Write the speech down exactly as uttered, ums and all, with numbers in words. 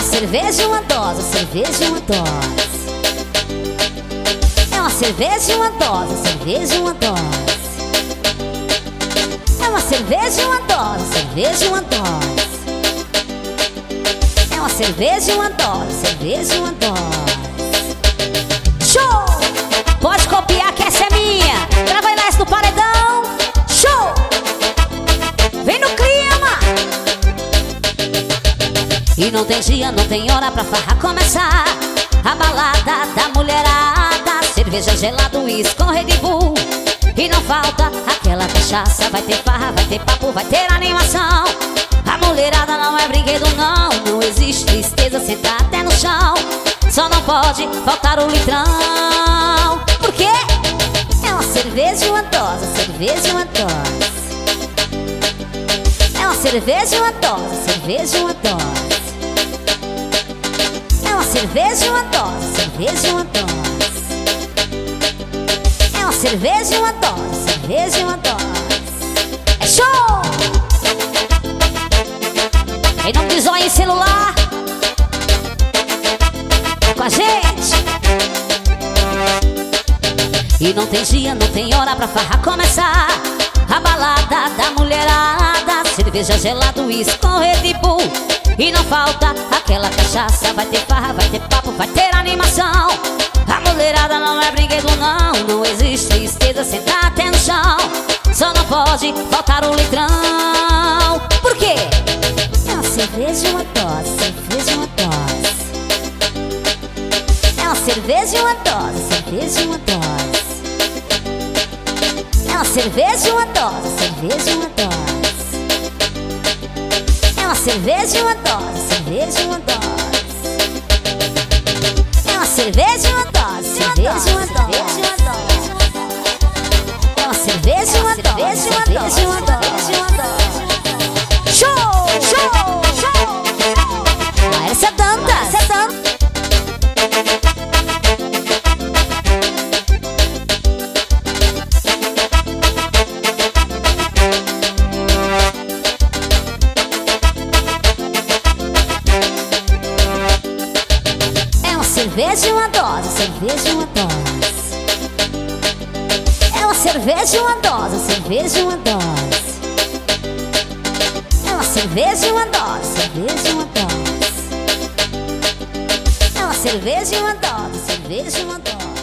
cerveja e uma dose, cerveja e uma dose. É uma cerveja e uma dose, cerveja e uma dose. É uma cerveja e uma dose, cerveja e uma dose. É uma cerveja e uma dose, cerveja e uma dose. Show! Pode copiar que essa é minha. Grava aí nessa no paredão. Show! Vem no clima. E não tem dia, não tem hora pra farra começar. A balada da mulherada, cerveja gelada, uísque com Red Bull. E não falta aquela cachaça. Vai ter farra, vai ter papo, vai ter animação. A mulherada não é brinquedo não. Não existe tristeza, sentar até no chão. Só não pode faltar o litrão. Por quê? É uma cerveja e uma dose, cerveja e uma dose. É uma cerveja e uma dose, cerveja e uma dose. É uma cerveja e uma dose, cerveja e uma dose. É uma cerveja e uma dose, cerveja e uma dose. É show! Em nome de Zóio em celular, com a gente. E não tem dia, não tem hora pra farra começar. A balada da mulherada, cerveja gelada, uísque com Red Bull. E não falta aquela cachaça. Vai ter farra, vai ter papo, vai ter animação. A mulherada não é brinquedo não. Não existe tristeza, sentar até no chão. Só não pode faltar o litrão. Por quê? É uma cerveja e uma dose, cerveja e uma dose. É uma cerveja e uma dose, cerveja e uma dose. É uma cerveja e uma dose, cerveja e uma dose. É uma cerveja e uma dose, cerveja e uma dose. É uma cerveja e uma dose, cerveja e uma dose. É uma cerveja e uma dose, cerveja e uma dose. Show, show, show. Laércia Danta, essa é Danta. Cerveja e uma dose, cerveja e uma dose. É uma cerveja e uma dose, cerveja e uma dose. É uma cerveja e uma dose, cerveja e uma dose. É uma cerveja e uma dose, cerveja e uma dose.